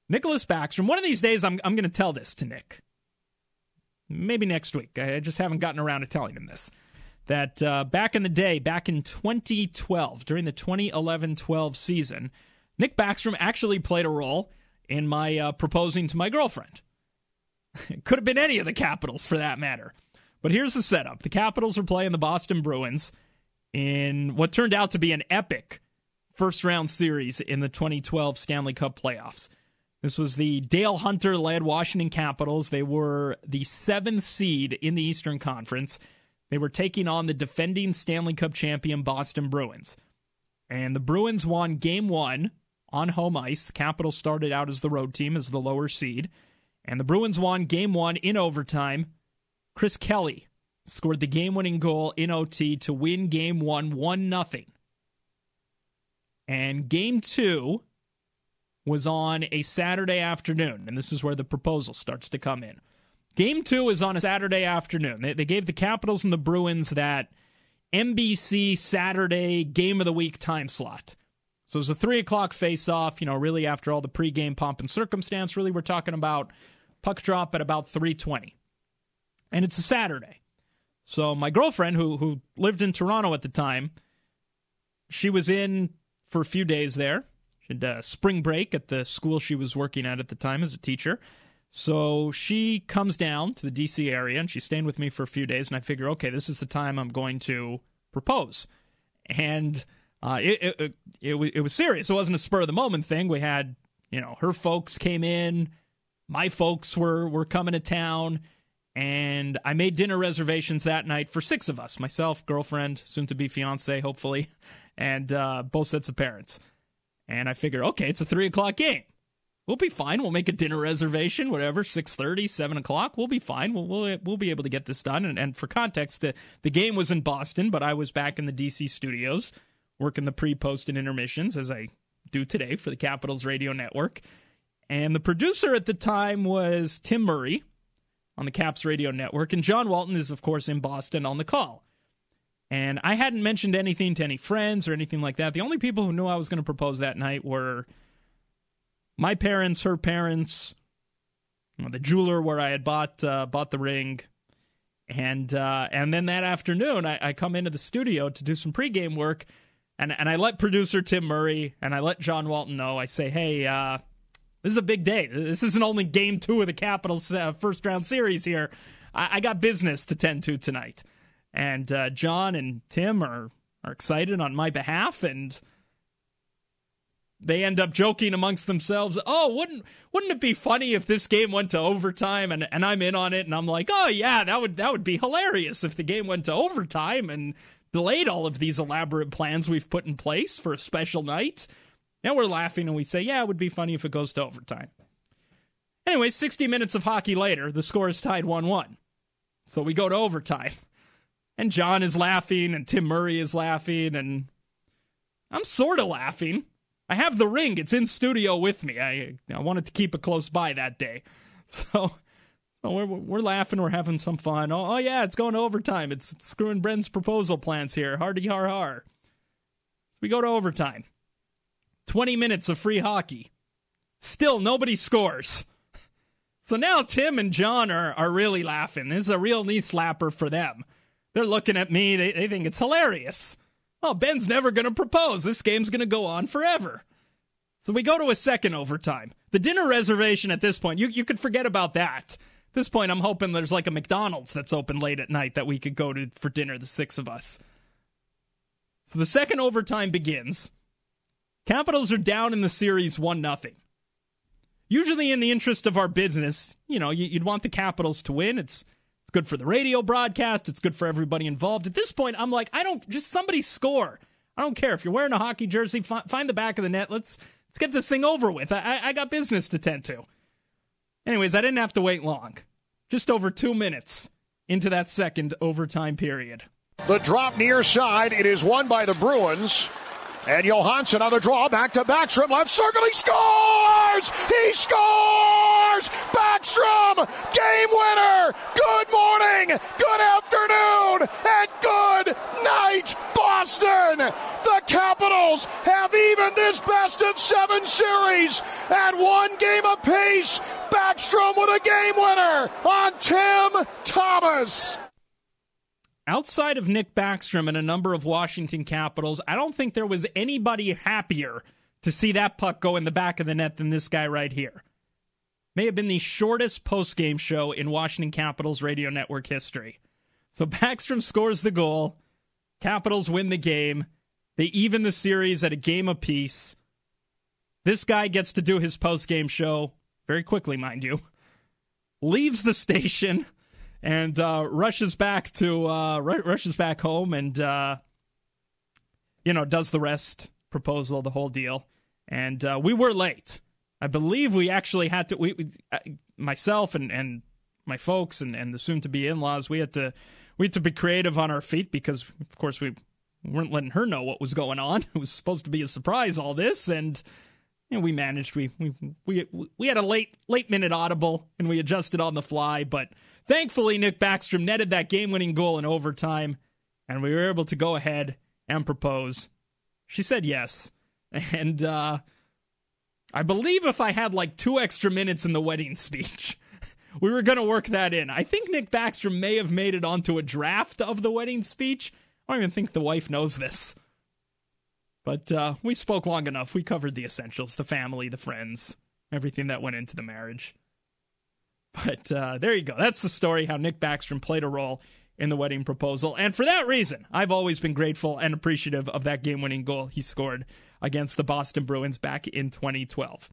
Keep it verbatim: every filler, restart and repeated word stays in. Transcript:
Nicholas Backstrom, one of these days I'm, I'm going to tell this to Nick. Maybe next week. I just haven't gotten around to telling him this. That uh, back in the day, back in twenty twelve, during the twenty eleven twelve season, Nick Backstrom actually played a role in my uh, proposing to my girlfriend. It could have been any of the Capitals for that matter. But here's the setup. The Capitals are playing the Boston Bruins in what turned out to be an epic first-round series in the twenty twelve Stanley Cup playoffs. This was the Dale Hunter-led Washington Capitals. They were the seventh seed in the Eastern Conference. They were taking on the defending Stanley Cup champion Boston Bruins. And the Bruins won game one on home ice. The Capitals started out as the road team, as the lower seed. And the Bruins won game one in overtime. Chris Kelly scored the game-winning goal in O T to win game one, one nothing. And game two was on a Saturday afternoon, and this is where the proposal starts to come in. Game two is on a Saturday afternoon. They, they gave the Capitals and the Bruins that N B C Saturday Game of the Week time slot. So it was a three o'clock face-off, you know, really after all the pregame pomp and circumstance. Really, we're talking about puck drop at about three twenty. And it's a Saturday. So my girlfriend, who who lived in Toronto at the time, she was in for a few days there. She had a spring break at the school she was working at at the time as a teacher. So she comes down to the D C area, and she's staying with me for a few days, and I figure, okay, this is the time I'm going to propose. And uh, it, it, it, it, it was serious. It wasn't a spur-of-the-moment thing. We had, you know, her folks came in, my folks were, were coming to town, and I made dinner reservations that night for six of us, myself, girlfriend, soon-to-be fiance, hopefully, and uh, both sets of parents. And I figure, okay, it's a three o'clock game. We'll be fine. We'll make a dinner reservation, whatever, six thirty, seven o'clock. We'll be fine. We'll, we'll, we'll be able to get this done. And, and for context, the, the game was in Boston, but I was back in the D C studios working the pre, post, and intermissions, as I do today for the Capitals Radio Network. And the producer at the time was Tim Murray on the Caps Radio Network. And John Walton is, of course, in Boston on the call. And I hadn't mentioned anything to any friends or anything like that. The only people who knew I was going to propose that night were my parents, her parents, you know, the jeweler where I had bought uh, bought the ring. And uh, and then that afternoon, I, I come into the studio to do some pregame work, and, and I let producer Tim Murray and I let John Walton know. I say, hey, uh, this is a big day. This isn't only game two of the Capitals' uh, first-round series here. I, I got business to tend to tonight. And uh, John and Tim are, are excited on my behalf, and they end up joking amongst themselves, oh, wouldn't wouldn't it be funny if this game went to overtime? And, and I'm in on it, and I'm like, oh, yeah, that would that would be hilarious if the game went to overtime and delayed all of these elaborate plans we've put in place for a special night. And we're laughing, and we say, yeah, it would be funny if it goes to overtime. Anyway, sixty minutes of hockey later, the score is tied one one. So we go to overtime. And John is laughing, and Tim Murray is laughing, and I'm sort of laughing. I have the ring. It's in studio with me. I I wanted to keep it close by that day. So, so we're, we're laughing. We're having some fun. Oh, oh, yeah, it's going to overtime. It's, it's screwing Bren's proposal plans here. Hardy har har. So we go to overtime. twenty minutes of free hockey. Still, nobody scores. So now Tim and John are, are really laughing. This is a real knee slapper for them. They're looking at me. They, they think it's hilarious. Oh, Ben's never going to propose. This game's going to go on forever. So we go to a second overtime. The dinner reservation at this point, you, you could forget about that. At this point, I'm hoping there's like a McDonald's that's open late at night that we could go to for dinner, the six of us. So the second overtime begins. Capitals are down in the series one nothing. Usually in the interest of our business, you know, you'd want the Capitals to win. It's It's good for the radio broadcast. It's good for everybody involved. At this point, I'm like, I don't, just somebody score. I don't care. If you're wearing a hockey jersey, fi- find the back of the net. Let's let's get this thing over with. I, I got business to tend to. Anyways, I didn't have to wait long. Just over two minutes into that second overtime period. The drop near side. It is won by the Bruins. And Johansson on the draw, back to Backstrom, left circle, he scores! He scores! Backstrom, game winner! Good morning, good afternoon, and good night, Boston! Boston. The Capitals have evened this best of seven series at one game apiece. Backstrom with a game winner on Tim Thomas. Outside of Nick Backstrom and a number of Washington Capitals, I don't think there was anybody happier to see that puck go in the back of the net than this guy right here. May have been the shortest post-game show in Washington Capitals radio network history. So Backstrom scores the goal. Capitals win the game. They even the series at a game apiece. This guy gets to do his post-game show, very quickly, mind you, leaves the station and uh, rushes back to uh, r- rushes back home and uh, you know does the rest proposal, the whole deal. And uh, we were late. I believe we actually had to. We, we uh, myself and, and my folks and, and the soon-to-be in-laws, we had to we had to be creative on our feet because, of course, we weren't letting her know what was going on. It was supposed to be a surprise, all this, and you know, we managed. We we we we had a late late minute audible and we adjusted on the fly, but thankfully Nick Backstrom netted that game-winning goal in overtime, and we were able to go ahead and propose. She said yes, and uh, I believe if I had like two extra minutes in the wedding speech, we were going to work that in. I think Nick Backstrom may have made it onto a draft of the wedding speech. I don't even think the wife knows this. But uh, we spoke long enough. We covered the essentials, the family, the friends, everything that went into the marriage. But uh, there you go. That's the story, how Nick Backstrom played a role in the wedding proposal. And for that reason, I've always been grateful and appreciative of that game-winning goal he scored against the Boston Bruins back in twenty twelve.